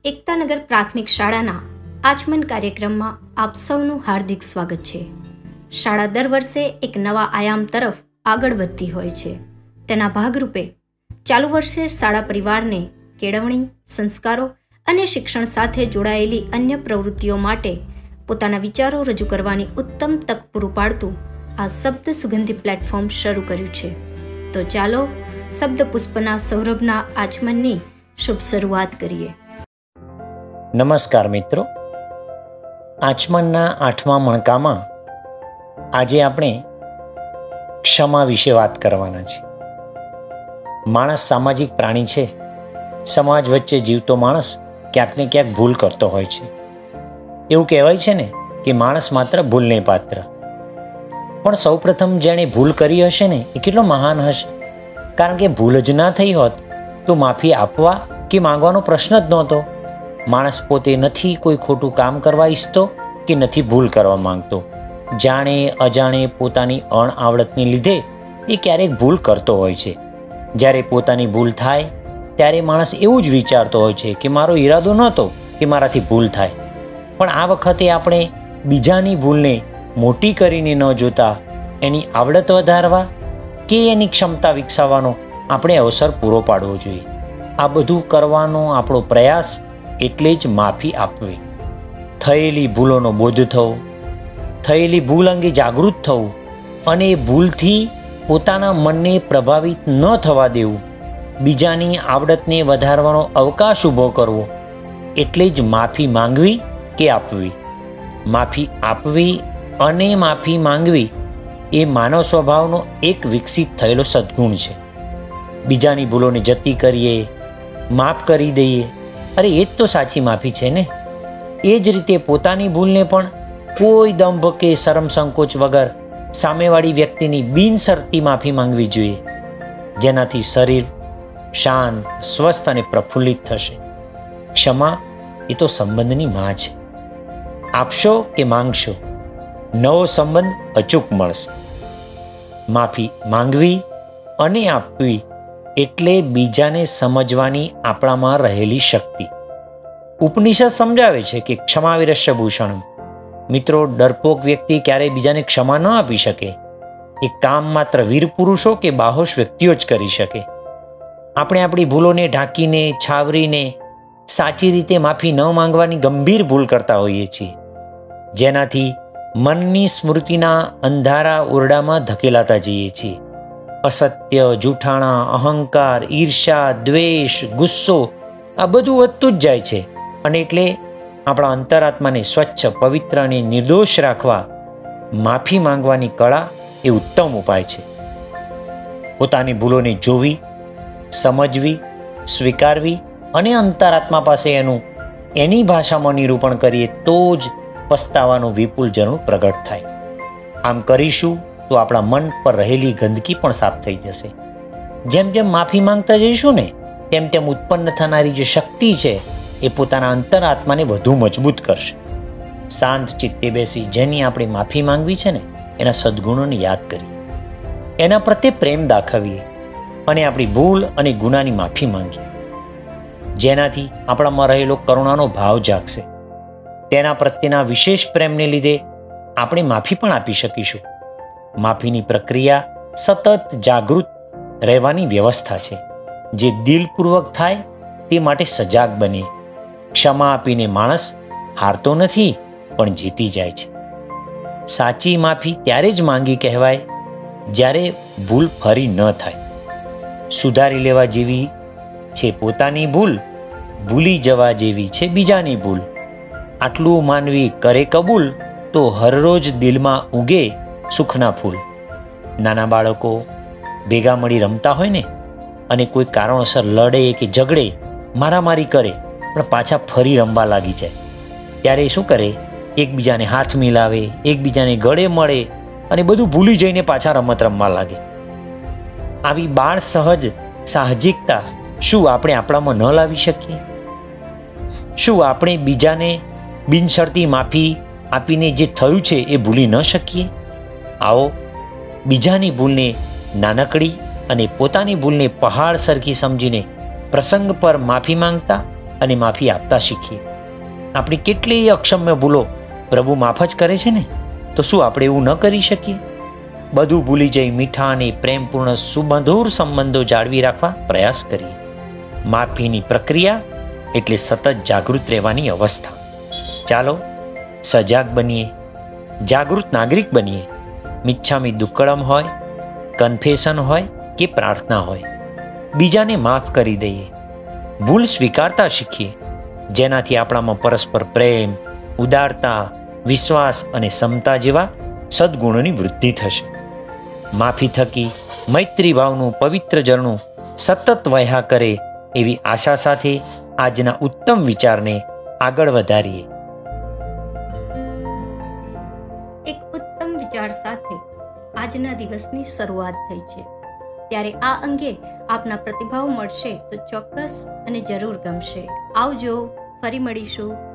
એકતાનગર પ્રાથમિક શાળાના આચમન કાર્યક્રમમાં આપ સૌનું હાર્દિક સ્વાગત છે. શાળા દર વર્ષે એક નવા આયામ તરફ આગળ વધતી હોય છે. તેના ભાગરૂપે ચાલુ વર્ષે શાળા પરિવારને કેળવણી, સંસ્કારો અને શિક્ષણ સાથે જોડાયેલી અન્ય પ્રવૃત્તિઓ માટે પોતાના વિચારો રજૂ કરવાની ઉત્તમ તક પૂરું પાડતું આ શબ્દ સુગંધી પ્લેટફોર્મ શરૂ કર્યું છે. તો ચાલો શબ્દ પુષ્પના સૌરભના આચમનની શુભ શરૂઆત કરીએ. નમસ્કાર મિત્રો, આચમનના 8મા મણકામાં આજે આપણે ક્ષમા વિશે વાત કરવાના છે. માણસ સામાજિક પ્રાણી છે. સમાજ વચ્ચે જીવતો માણસ ક્યાંક ને ક્યાંક ભૂલ કરતો હોય છે. એવું કહેવાય છે ને કે માણસ માત્ર ભૂલને પાત્ર. પણ સૌપ્રથમ જેણે ભૂલ કરી હશે ને એ કેટલો મહાન હશે, કારણ કે ભૂલ જ ના થઈ હોત તો માફી આપવા કે માંગવાનો પ્રશ્ન જ નહોતો. માણસ પોતે નથી કોઈ ખોટું કામ કરવા ઈચ્છતો કે નથી ભૂલ કરવા માંગતો. જાણે અજાણે પોતાની અણઆવડતને લીધે એ ક્યારેક ભૂલ કરતો હોય છે. જ્યારે પોતાની ભૂલ થાય ત્યારે માણસ એવું જ વિચારતો હોય છે કે મારો ઈરાદો નહોતો કે મારાથી ભૂલ થાય. પણ આ વખતે આપણે બીજાની ભૂલને મોટી કરીને ન જોતા એની આવડત વધારવા કે એની ક્ષમતા વિકસાવવાનો આપણે અવસર પૂરો પાડવો જોઈએ. આ બધું કરવાનો આપણો પ્રયાસ એટલે જ માફી આપવી. થયેલી ભૂલોનો બોધ થવો, થયેલી ભૂલ અંગે જાગૃત થવું અને એ ભૂલથી પોતાના મનને પ્રભાવિત ન થવા દેવું, બીજાની આવડતને વધારવાનો અવકાશ ઊભો કરવો એટલે જ માફી માંગવી કે આપવી. માફી આપવી અને માફી માંગવી એ માનવ સ્વભાવનો એક વિકસિત થયેલો સદ્ગુણ છે. બીજાની ભૂલોને જતી કરીએ, માફ કરી દઈએ, અરે એ જ તો સાચી માફી છે ને. એ જ રીતે પોતાની ભૂલને પણ કોઈ દંભ કે શરમ સંકોચ વગર સામેવાળી વ્યક્તિની બિનશરતી માફી માંગવી જોઈએ, જેનાથી શરીર શાંત, સ્વસ્થ અને પ્રફુલ્લિત થશે. ક્ષમા એ તો સંબંધની માં છે. આપશો કે માંગશો, નવો સંબંધ અચૂક મળશે. માફી માંગવી અને આપવી એટલે બીજાને સમજવાની આપણામાં રહેલી શક્તિ. ઉપનિષદ સમજાવે છે કે ક્ષમાવિરસ્ય ભૂષણમ. મિત્રો, ડરપોક વ્યક્તિ ક્યારેય બીજાને ક્ષમા ન આપી શકે. એ કામ માત્ર વીર પુરુષો કે બાહોશ વ્યક્તિઓ જ કરી શકે. આપણે આપણી ભૂલોને ઢાંકીને, છાવરીને સાચી રીતે માફી ન માંગવાની ગંભીર ભૂલ કરતા હોઈએ છીએ, જેનાથી મનની સ્મૃતિના અંધારા ઓરડામાં ધકેલાતા જઈએ છીએ. અસત્ય, જૂઠાણા, અહંકાર, ઈર્ષા, દ્વેષ, ગુસ્સો આ બધું વધતું જ જાય છે. અને એટલે આપણા અંતરાત્માને સ્વચ્છ, પવિત્ર અને નિર્દોષ રાખવા માફી માંગવાની કળા એ ઉત્તમ ઉપાય છે. પોતાની ભૂલોને જોવી, સમજવી, સ્વીકારવી અને અંતરાત્મા પાસે એની ભાષામાં નિરૂપણ કરીએ તો જ પસ્તાવાનું વિપુલ ઝરણું પ્રગટ થાય. આમ કરીશું તો આપણા મન પર રહેલી ગંદકી પણ સાફ થઈ જશે. જેમ જેમ માફી માંગતા જઈશું ને તેમ તેમ ઉત્પન્ન થનારી જે શક્તિ છે એ પોતાના અંતરાત્માને વધુ મજબૂત કરશે. શાંત ચિત્તે બેસી જેની આપણે માફી માંગવી છે ને એના સદ્ગુણોને યાદ કરીએ, એના પ્રત્યે પ્રેમ દાખવીએ અને આપણી ભૂલ અને ગુનાની માફી માંગીએ, જેનાથી આપણામાં રહેલો કરુણાનો ભાવ જાગશે. તેના પ્રત્યેના વિશેષ પ્રેમને લીધે આપણે માફી પણ આપી શકીશું. માફીની પ્રક્રિયા સતત જાગૃત રહેવાની વ્યવસ્થા છે, જે દિલપૂર્વક થાય તે માટે સજાગ બનીએ. ક્ષમા આપીને માણસ હારતો નથી પણ જીતી જાય છે. સાચી માફી ત્યારે જ માંગી કહેવાય જ્યારે ભૂલ ફરી ન થાય. સુધારી લેવા જેવી છે પોતાની ભૂલ, ભૂલી જવા જેવી છે બીજાની ભૂલ. આટલું માનવી કરે કબૂલ તો હરરોજ દિલમાં ઉગે સુખના ફૂલ. નાના બાળકો ભેગા મળી રમતા હોય ને અને કોઈ કારણોસર લડે કે ઝઘડે, મારામારી કરે પણ પાછા ફરી રમવા લાગી જાય, ત્યારે શું કરે? એકબીજાને હાથ મિલાવે, એકબીજાને ગળે મળે અને બધું ભૂલી જઈને પાછા રમત રમવા લાગે. આવી બાળ સહજ સાહજિકતા શું આપણે આપણામાં ન લાવી શકીએ? શું આપણે બીજાને બિનશરતી માફી આપીને જે થયું છે એ ભૂલી ન શકીએ? આવો બીજાની ભૂલને નાનકડી અને પોતાની ભૂલને પહાડ સરખી સમજીને પ્રસંગ પર માફી માંગતા અને માફી આપતા શીખીએ. આપણી કેટલીય અક્ષમ્ય ભૂલો પ્રભુ માફ જ કરે છે ને, તો શું આપણે એવું ન કરી શકીએ? બધું ભૂલી જઈ મીઠા અને પ્રેમપૂર્ણ સુમધુર સંબંધો જાળવી રાખવા પ્રયાસ કરીએ. માફીની પ્રક્રિયા એટલે સતત જાગૃત રહેવાની અવસ્થા. ચાલો સજાગ બનીએ, જાગૃત નાગરિક બનીએ. મિચ્છામી દુક્કડમ હોય, કન્ફેશન હોય કે પ્રાર્થના હોય, બીજાને માફ કરી દઈએ. ભૂલ સ્વીકારતા શીખીએ, જેનાથી આપણામાં પરસ્પર પ્રેમ, ઉદારતા, વિશ્વાસ અને ક્ષમતા જેવા સદગુણોની વૃદ્ધિ થશે. માફી થકી મૈત્રી ભાવનું પવિત્ર ઝરણું સતત વહ્યા કરે એવી આશા સાથે આજના ઉત્તમ વિચારને આગળ વધારીએ. એક ઉત્તમ વિચાર સાથે આજના દિવસની શરૂઆત થઈ છે, ત્યારે આ અંગે આપના પ્રતિભાવ મળશે તો ચોક્કસ અને જરૂર ગમશે. આવજો, ફરી મળીશું.